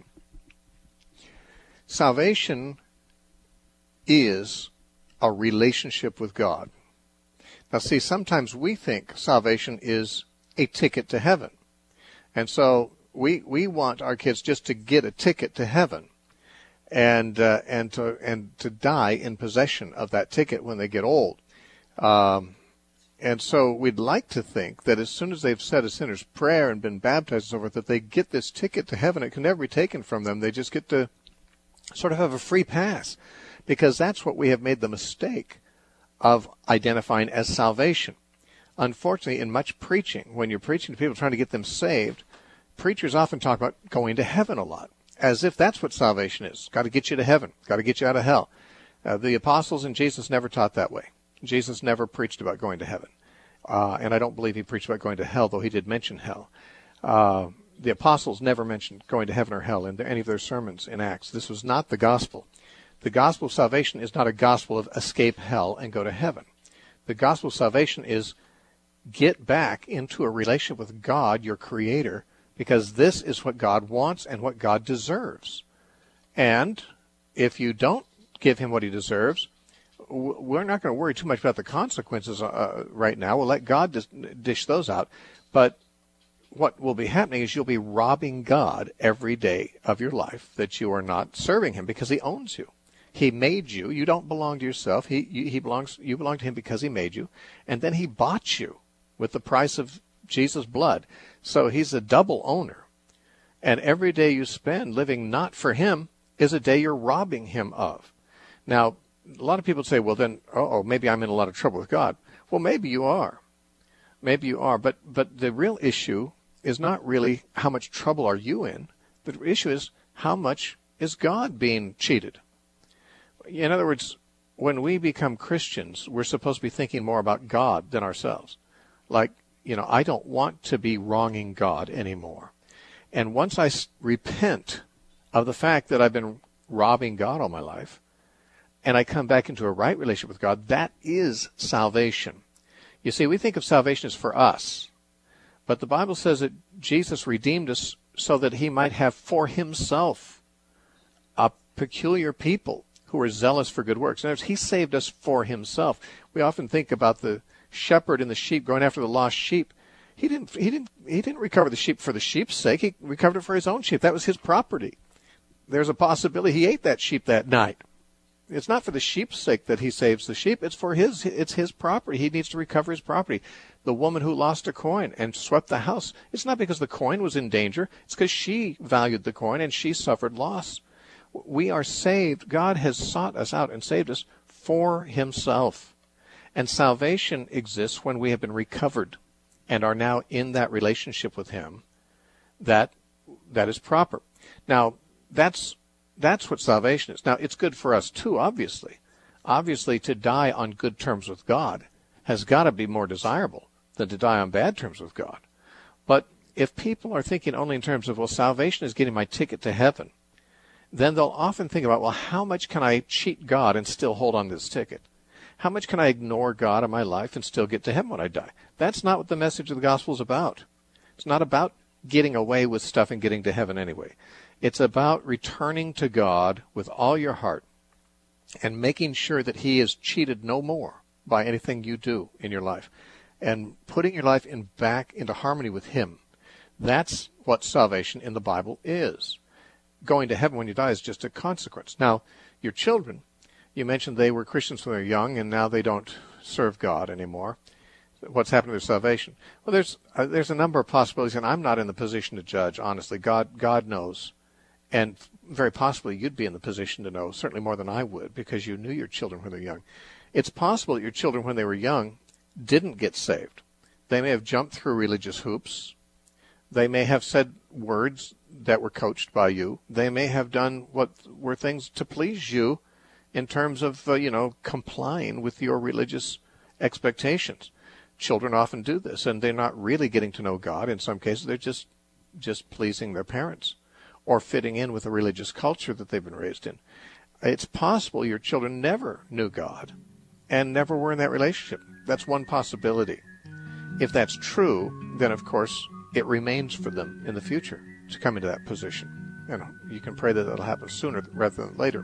Salvation is a relationship with God. Now, see, sometimes we think salvation is a ticket to heaven. And so we we want our kids just to get a ticket to heaven, and uh, and to and to die in possession of that ticket when they get old. Um, and so we'd like to think that as soon as they've said a sinner's prayer and been baptized and so forth, that they get this ticket to heaven. It can never be taken from them. They just get to sort of have a free pass, because that's what we have made the mistake of identifying as salvation. Unfortunately, in much preaching, when you're preaching to people trying to get them saved, preachers often talk about going to heaven a lot, as if that's what salvation is. Got to get you to heaven. Got to get you out of hell. Uh, the apostles and Jesus never taught that way. Jesus never preached about going to heaven. Uh, and I don't believe he preached about going to hell, though he did mention hell. Uh, the apostles never mentioned going to heaven or hell in any of their sermons in Acts. This was not the gospel. The gospel of salvation is not a gospel of escape hell and go to heaven. The gospel of salvation is get back into a relationship with God, your creator, because this is what God wants and what God deserves. And if you don't give him what he deserves, we're not going to worry too much about the consequences uh, right now. We'll let God dis- dish those out. But what will be happening is you'll be robbing God every day of your life that you are not serving him, because he owns you. He made you. You don't belong to yourself. He you, he belongs. You belong to him because he made you, and then he bought you with the price of Jesus' blood. So he's a double owner. And every day you spend living not for him is a day you're robbing him of. Now, a lot of people say, well, then, oh, maybe I'm in a lot of trouble with God. Well, maybe you are. Maybe you are. But but the real issue is not really how much trouble are you in. The issue is how much is God being cheated. In other words, when we become Christians, we're supposed to be thinking more about God than ourselves. Like, you know, I don't want to be wronging God anymore. And once I repent of the fact that I've been robbing God all my life, and I come back into a right relationship with God, that is salvation. You see, we think of salvation as for us, but the Bible says that Jesus redeemed us so that he might have for himself a peculiar people who are zealous for good works. In other words, he saved us for himself. We often think about the shepherd and the sheep going after the lost sheep. He didn't, he didn't, he didn't recover the sheep for the sheep's sake. He recovered it for his own sheep. That was his property. There's a possibility he ate that sheep that night. It's not for the sheep's sake that he saves the sheep. It's for his, it's his property. He needs to recover his property. The woman who lost a coin and swept the house, it's not because the coin was in danger. It's because she valued the coin and she suffered loss. We are saved. God has sought us out and saved us for himself. And salvation exists when we have been recovered and are now in that relationship with him. That, that is proper. Now, that's That's what salvation is. Now, it's good for us, too, obviously. Obviously, to die on good terms with God has got to be more desirable than to die on bad terms with God. But if people are thinking only in terms of, well, salvation is getting my ticket to heaven, then they'll often think about, well, how much can I cheat God and still hold on to this ticket? How much can I ignore God in my life and still get to heaven when I die? That's not what the message of the gospel is about. It's not about getting away with stuff and getting to heaven anyway. It's about returning to God with all your heart and making sure that he is cheated no more by anything you do in your life and putting your life in back into harmony with him. That's what salvation in the Bible is. Going to heaven when you die is just a consequence. Now, your children, you mentioned they were Christians when they were young and now they don't serve God anymore. What's happened to their salvation? Well, there's uh, there's a number of possibilities, and I'm not in the position to judge, honestly. God God knows. And very possibly you'd be in the position to know, certainly more than I would, because you knew your children when they were young. It's possible that your children when they were young didn't get saved. They may have jumped through religious hoops. They may have said words that were coached by you. They may have done what were things to please you in terms of, uh, you know, complying with your religious expectations. Children often do this, and they're not really getting to know God. In some cases, they're just just pleasing their parents or fitting in with a religious culture that they've been raised in. It's possible your children never knew God and never were in that relationship. That's one possibility. If that's true, then, of course, it remains for them in the future to come into that position. You know, you can pray that that'll happen sooner rather than later.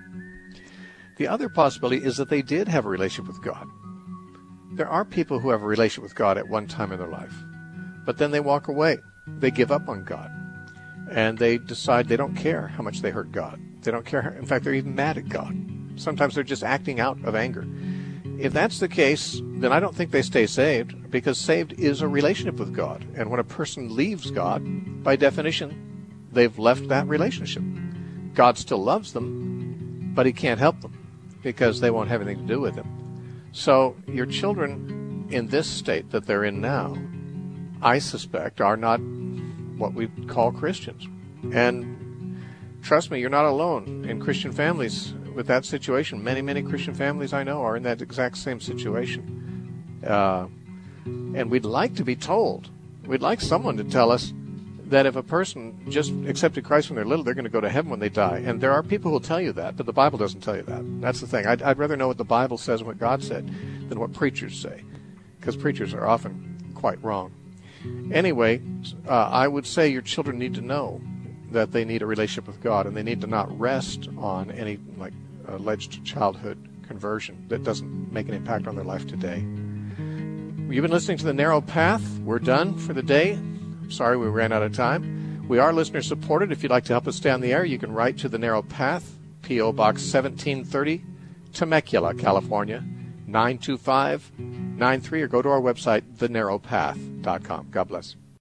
The other possibility is that they did have a relationship with God. There are people who have a relationship with God at one time in their life, but then they walk away. They give up on God, and they decide they don't care how much they hurt God. They don't care. In fact, they're even mad at God. Sometimes they're just acting out of anger. If that's the case, then I don't think they stay saved, because saved is a relationship with God. And when a person leaves God, by definition, they've left that relationship. God still loves them, but he can't help them because they won't have anything to do with him. So your children in this state that they're in now, I suspect, are not what we call Christians. And trust me, you're not alone in Christian families with that situation. Many, many Christian families I know are in that exact same situation. Uh, and we'd like to be told, we'd like someone to tell us that if a person just accepted Christ when they're little, they're going to go to heaven when they die. And there are people who will tell you that, but the Bible doesn't tell you that. That's the thing. I'd, I'd rather know what the Bible says and what God said than what preachers say, because preachers are often quite wrong. Anyway, uh, I would say your children need to know that they need a relationship with God, and they need to not rest on any like alleged childhood conversion that doesn't make an impact on their life today. You've been listening to The Narrow Path. We're done for the day. Sorry we ran out of time. We are listener supported. If you'd like to help us stay on the air, you can write to The Narrow Path, P O Box seventeen thirty, Temecula, California, nine two five nine three, or go to our website, the narrow path dot com. God bless.